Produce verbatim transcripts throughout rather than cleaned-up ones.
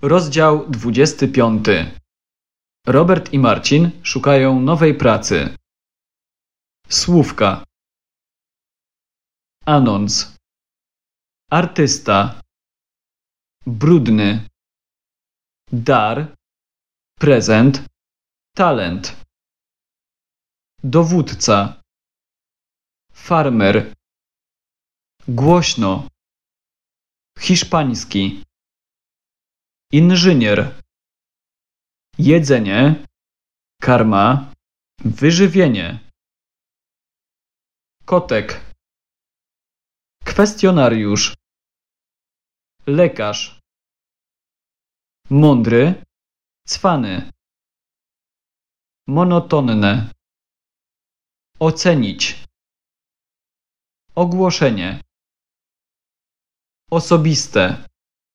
Rozdział dwudziesty piąty. Robert i Marcin szukają nowej pracy. Słówka. Anons. Artysta. Brudny. Dar. Prezent. Talent. Dowódca. Farmer. Głośno. Hiszpański. Inżynier. Jedzenie. Karma. Wyżywienie. Kotek. Kwestionariusz. Lekarz. Mądry. Cwany. Monotonne. Ocenić. Ogłoszenie. Osobiste.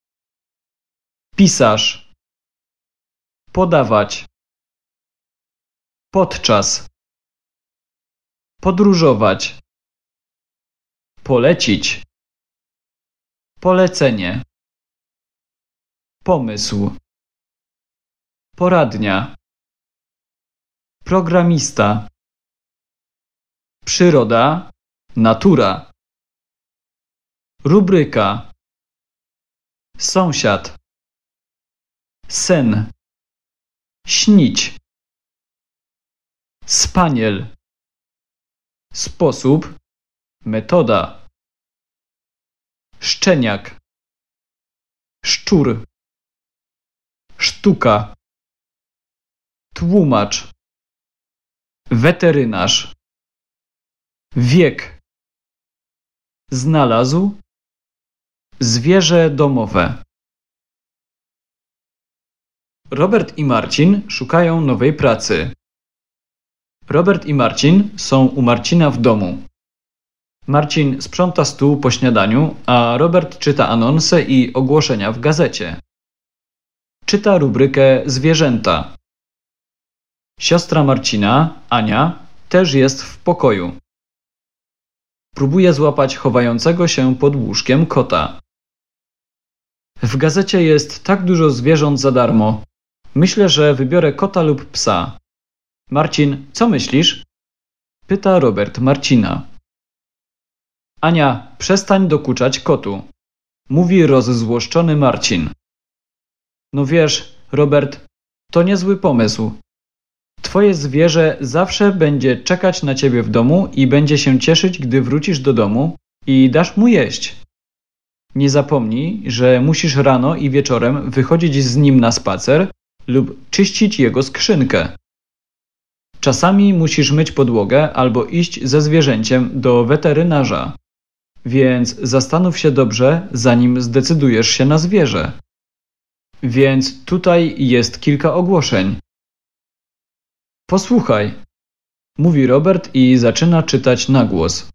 Pisarz. Podawać. Podczas. Podróżować. Polecić. Polecenie. Pomysł. Poradnia. Programista. Przyroda. Natura. Rubryka. Sąsiad. Sen. Śnić. Spaniel. Sposób. Metoda. Szczeniak. Szczur. Sztuka. Tłumacz. Weterynarz. Wiek. Znalazł. Zwierzę domowe. Robert i Marcin szukają nowej pracy. Robert i Marcin są u Marcina w domu. Marcin sprząta stół po śniadaniu, a Robert czyta anonse i ogłoszenia w gazecie. Czyta rubrykę Zwierzęta. Siostra Marcina, Ania, też jest w pokoju. Próbuje złapać chowającego się pod łóżkiem kota. W gazecie jest tak dużo zwierząt za darmo. Myślę, że wybiorę kota lub psa. Marcin, co myślisz? Pyta Robert Marcina. Ania, przestań dokuczać kotu. Mówi rozzłoszczony Marcin. No wiesz, Robert, to niezły pomysł. Twoje zwierzę zawsze będzie czekać na ciebie w domu i będzie się cieszyć, gdy wrócisz do domu i dasz mu jeść. Nie zapomnij, że musisz rano i wieczorem wychodzić z nim na spacer lub czyścić jego skrzynkę. Czasami musisz myć podłogę albo iść ze zwierzęciem do weterynarza. Więc zastanów się dobrze, zanim zdecydujesz się na zwierzę. Więc tutaj jest kilka ogłoszeń. Posłuchaj, mówi Robert i zaczyna czytać na głos.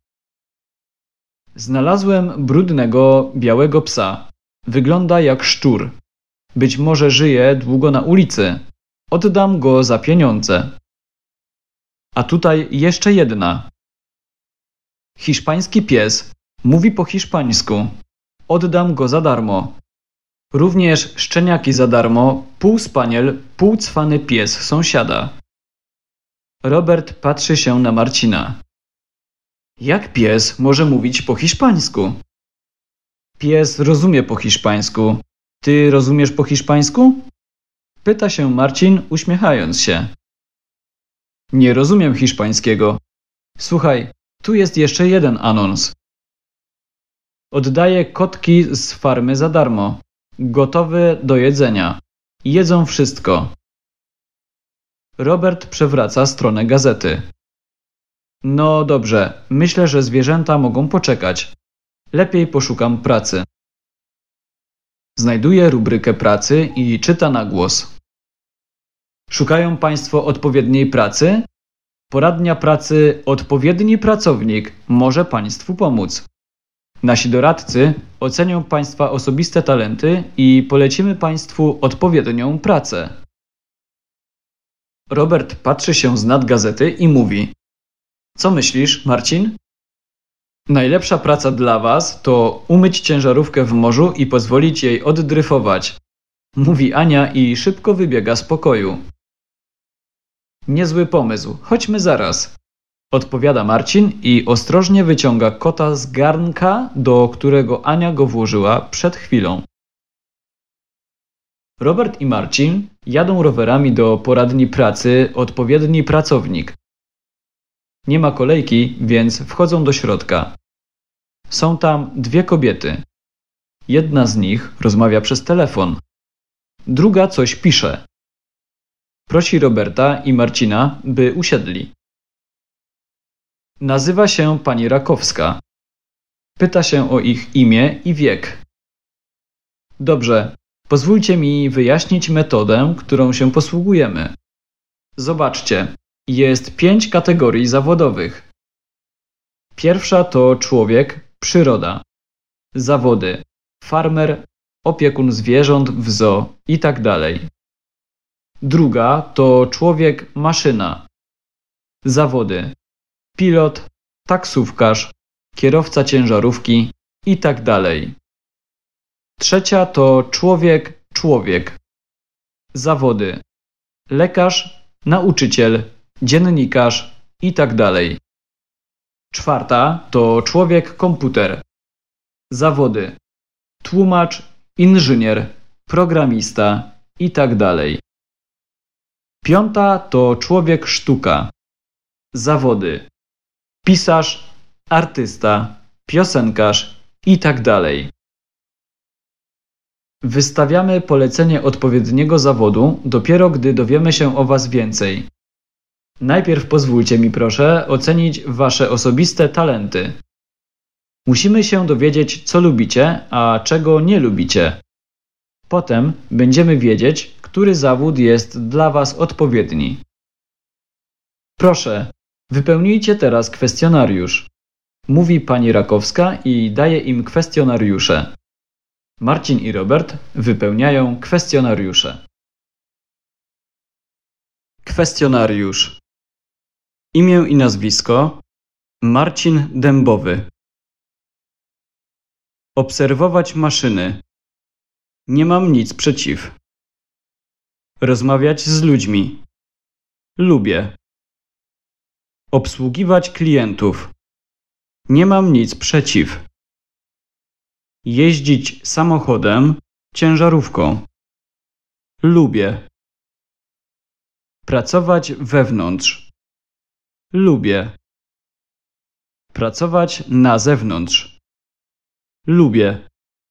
Znalazłem brudnego, białego psa. Wygląda jak szczur. Być może żyje długo na ulicy. Oddam go za pieniądze. A tutaj jeszcze jedna. Hiszpański pies. Mówi po hiszpańsku. Oddam go za darmo. Również szczeniaki za darmo, pół spaniel, pół cwany pies sąsiada. Robert patrzy się na Marcina. Jak pies może mówić po hiszpańsku? Pies rozumie po hiszpańsku. Ty rozumiesz po hiszpańsku? Pyta się Marcin, uśmiechając się. Nie rozumiem hiszpańskiego. Słuchaj, tu jest jeszcze jeden anons. Oddaję kotki z farmy za darmo. Gotowe do jedzenia. Jedzą wszystko. Robert przewraca stronę gazety. No dobrze, myślę, że zwierzęta mogą poczekać. Lepiej poszukam pracy. Znajduje rubrykę pracy i czyta na głos. Szukają Państwo odpowiedniej pracy? Poradnia pracy Odpowiedni pracownik może Państwu pomóc. Nasi doradcy ocenią Państwa osobiste talenty i polecimy Państwu odpowiednią pracę. Robert patrzy się z nad gazety i mówi: Co myślisz, Marcin? Najlepsza praca dla was to umyć ciężarówkę w morzu i pozwolić jej oddryfować. mówi Ania i szybko wybiega z pokoju. Niezły pomysł, chodźmy zaraz, odpowiada Marcin i ostrożnie wyciąga kota z garnka, do którego Ania go włożyła przed chwilą. Robert i Marcin jadą rowerami do poradni pracy Odpowiedni Pracownik. Nie ma kolejki, więc wchodzą do środka. Są tam dwie kobiety. Jedna z nich rozmawia przez telefon. Druga coś pisze. Prosi Roberta i Marcina, by usiedli. Nazywa się pani Rakowska. Pyta się o ich imię i wiek. Dobrze, pozwólcie mi wyjaśnić metodę, którą się posługujemy. Zobaczcie, jest pięć kategorii zawodowych. Pierwsza to człowiek, przyroda. Zawody, farmer, opiekun zwierząt w zoo i tak dalej. Druga to człowiek, maszyna. Zawody, pilot, taksówkarz, kierowca ciężarówki i tak dalej. Trzecia to człowiek, człowiek. Zawody, lekarz, nauczyciel, dziennikarz i tak dalej. Czwarta to człowiek, komputer. Zawody, tłumacz, inżynier, programista i tak dalej. Piąta to człowiek, sztuka. Zawody, pisarz, artysta, piosenkarz i tak dalej. Wystawiamy polecenie odpowiedniego zawodu dopiero gdy dowiemy się o Was więcej. Najpierw pozwólcie mi proszę ocenić Wasze osobiste talenty. Musimy się dowiedzieć, co lubicie, a czego nie lubicie. Potem będziemy wiedzieć, który zawód jest dla Was odpowiedni. Proszę, wypełnijcie teraz kwestionariusz. Mówi pani Rakowska i daje im kwestionariusze. Marcin i Robert wypełniają kwestionariusze. Kwestionariusz. Imię i nazwisko: Marcin Dębowy. Obserwować maszyny. Nie mam nic przeciw. Rozmawiać z ludźmi. Lubię. Obsługiwać klientów. Nie mam nic przeciw. Jeździć samochodem, ciężarówką. Lubię. Pracować wewnątrz. Lubię. Pracować na zewnątrz. Lubię.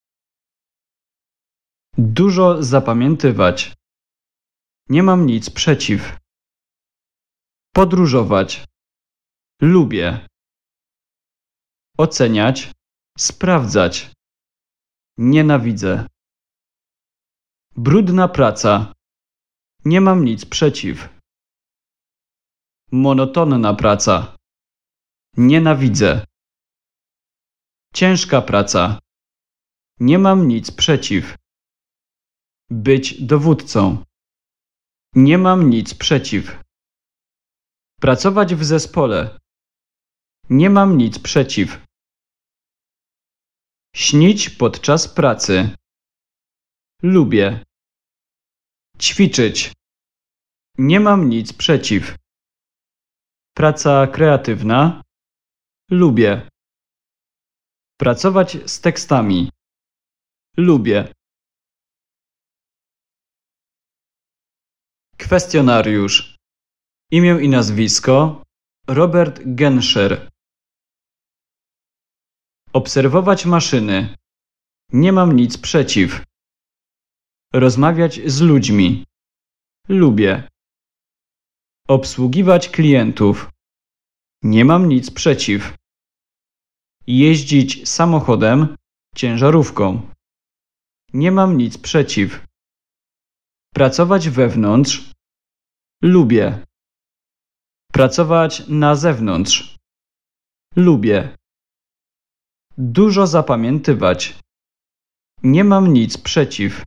Dużo zapamiętywać. Nie mam nic przeciw. Podróżować. Lubię. Oceniać. Sprawdzać. Nienawidzę. Brudna praca. Nie mam nic przeciw. Monotonna praca. Nienawidzę. Ciężka praca. Nie mam nic przeciw. Być dowódcą. Nie mam nic przeciw. Pracować w zespole. Nie mam nic przeciw. Śnić podczas pracy. Lubię. Ćwiczyć. Nie mam nic przeciw. Praca kreatywna. Lubię. Pracować z tekstami. Lubię. Kwestionariusz. Imię i nazwisko: Robert Genscher. Obserwować maszyny. Nie mam nic przeciw. Rozmawiać z ludźmi. Lubię. Obsługiwać klientów. Nie mam nic przeciw. Jeździć samochodem, ciężarówką. Nie mam nic przeciw. Pracować wewnątrz. Lubię. Pracować na zewnątrz. Lubię. Dużo zapamiętywać. Nie mam nic przeciw.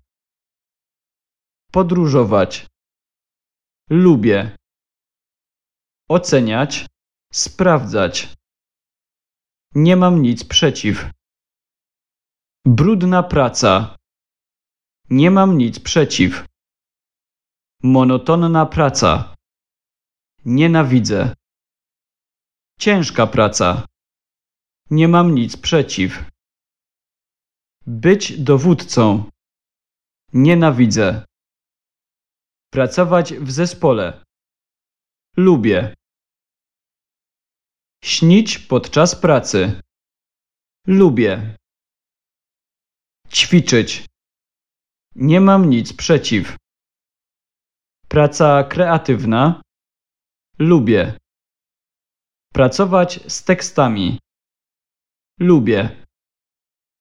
Podróżować. Lubię. Oceniać. Sprawdzać. Nie mam nic przeciw. Brudna praca. Nie mam nic przeciw. Monotonna praca. Nienawidzę. Ciężka praca. Nie mam nic przeciw. Być dowódcą. Nienawidzę. Pracować w zespole. Lubię. Śnić podczas pracy. Lubię. Ćwiczyć. Nie mam nic przeciw. Praca kreatywna. Lubię. Pracować z tekstami. Lubię.